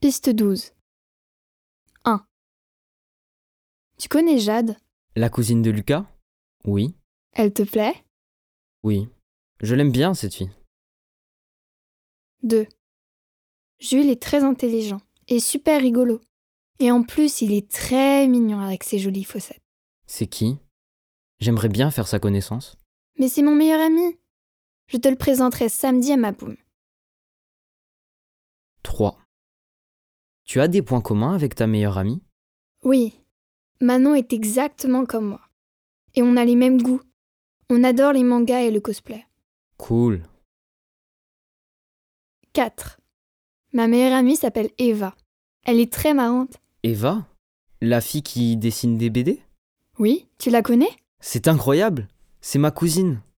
Piste 12. 1. Tu connais Jade? La cousine de Lucas? Oui. Elle te plaît? Oui. Je l'aime bien, cette fille. 2. Jules est très intelligent et super rigolo. Et en plus, il est très mignon avec ses jolies fossettes. C'est qui? J'aimerais bien faire sa connaissance. Mais c'est mon meilleur ami. Je te le présenterai samedi à ma boum. 3. Tu as des points communs avec ta meilleure amie? Oui, Manon est exactement comme moi. Et on a les mêmes goûts. On adore les mangas et le cosplay. Cool. 4. Ma meilleure amie s'appelle Eva. Elle est très marrante. Eva? La fille qui dessine des BD? Oui, tu la connais? C'est incroyable! C'est ma cousine.